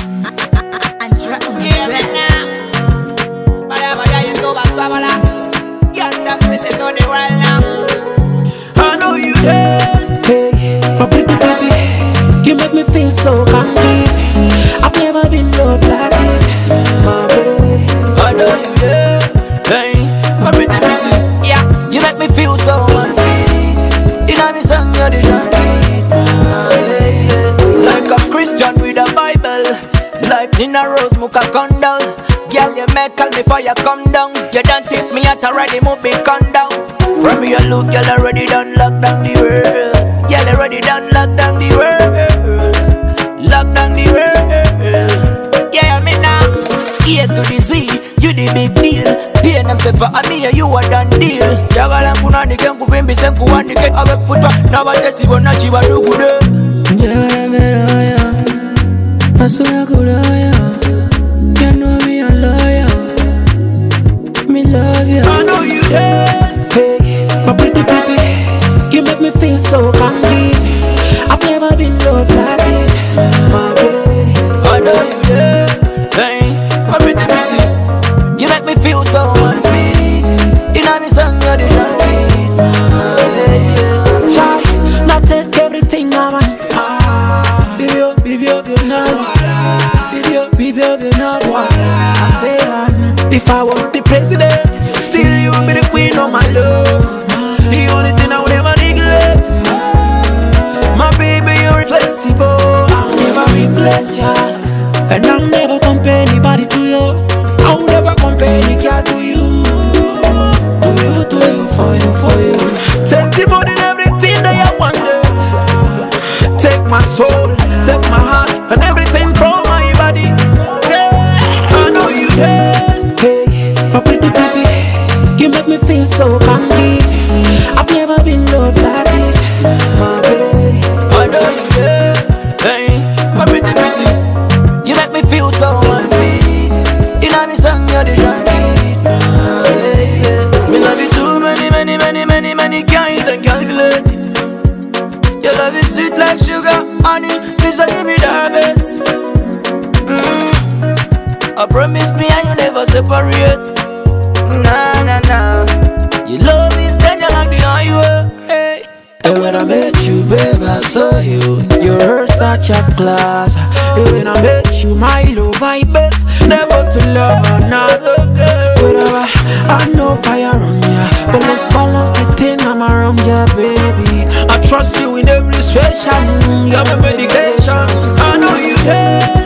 Hear me now. Bada you know about Sabala. Young dog sitting on the world now. I know you there. Hey, my pretty pretty, you make me feel so complete. I've never been loved like this, my baby. I know you there. Hey, my pretty pretty, Yeah. you make me feel so unfit. In a me song you're the shanty, like a Christian with a Bible, like Nina Rose Muka Condal. Girl, you make call me before you come down. You don't take me out already, move me come down. From your look, girl, already done lock down the world. Girl, already done lock down the world. Lock down the world. Yeah, me now. A to the Z, you the big deal. Pain and pepper, and me and you a done deal. Jagala kuna ni kengu vimbi senku wani ke awe futwa. Na watesi wana chiwa dugude. Jagala meloya, asura kuloya. You know me a lawyer. Me love you. I know you there. Hey, my pretty pretty, you make me feel so complete. I've never been loved like this, my baby. I know you there. Hey, my pretty pretty, you make me feel so unfit. In a me song you're the shanty. Child, not take everything I want. Baby up, you know. Baby up, you know. I say, if I was the president, still you be the queen of my love. The only thing I would ever neglect. My baby, you're irreplaceable. I'll never replace ya, and I'll never compare anybody to you. I'll never compare any girl to you. To you, for you. Take the money and everything that you want. Take my soul, take my heart, and everything from my body. Yeah, I know you there. Hey, my pretty pretty, you make me feel so complete. I've never been loved like this, my baby. I know you there. Hey, my pretty pretty, you make me feel so unfit. In a me song you're the shanty. Me love you too many can't even calculate it. Your love is sweet like sugar, honey. Please don't give me diabetes. I promise me and you never separate. Nah. Your love is tender like the highway. Hey. And when I met you, babe, I saw you. You were such a class. And when I met you, my love, I bet never to love another girl. Whatever, I know fire on ya, but let's balance the thing I'm around ya, baby. I trust you in every situation. You're my medication. I know you there.